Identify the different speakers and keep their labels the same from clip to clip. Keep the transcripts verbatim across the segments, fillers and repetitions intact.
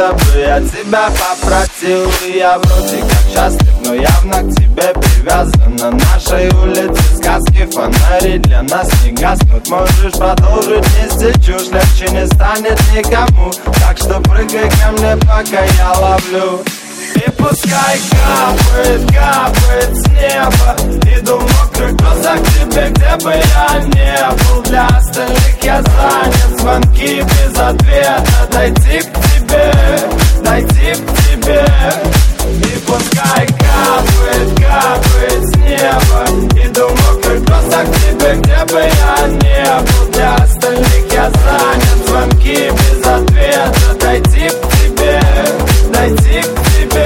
Speaker 1: бы я тебя попросил. И я вроде как счастлив, но явно к тебе привязан. На нашей улице сказки, фонари для нас не гаснут. Можешь продолжить нести чушь, легче не станет никому. Так что прыгай ко мне, пока я ловлю. И пускай капает, капает с неба. Иду в мокрых глазах к тебе, где бы я не был. Для остальных я занят, звонки без ответа. Дойти к тебе, дойти к тебе. И пускай капает, капает с неба. Иду в мокрых глазах к тебе, где бы я не был. Для остальных я занят, звонки без ответа. Дойти к тебе, дойти к тебе.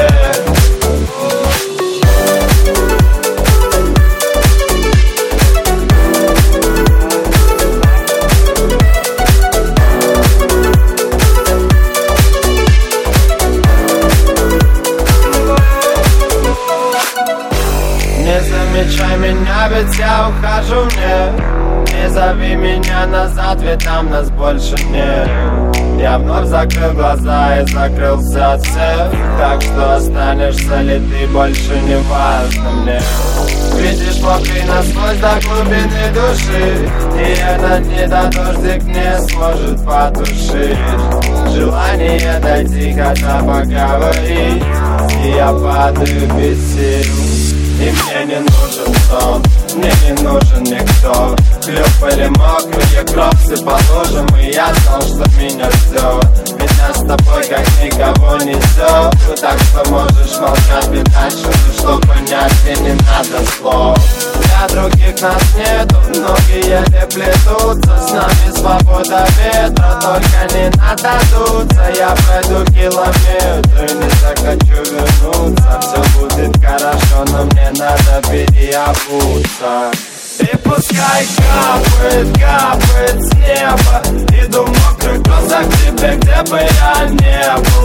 Speaker 1: Не замечай меня, ведь я ухожу, не Не зови меня назад, ведь там нас больше нет. Я вновь закрыл глаза и закрылся от всех. Так что останешься ли ты, больше не важно мне. Видишь мокрый насквозь до глубины души, и этот недодождик не сможет потушить желание дойти, хотя поговорить. И я падаю без сил, и мне не нужен сон, мне не нужен никто. Хлюпали мокрые кроксы по лужам, и я знал, что меня ждет. Ведь нас с тобой как никого не ждет. Ну так что можешь молчать, ведь дальше, что понять, мне не надо слов. Для других нас нету, ноги еле плетутся. С нами свобода ветра, только не надо дуться. Я пройду километры, не захочу вернуться. Все будет хорошо, но мне надо переобуться. И пускай капает, капает с неба. Иду в мокрых глазах к тебе, где бы я не был.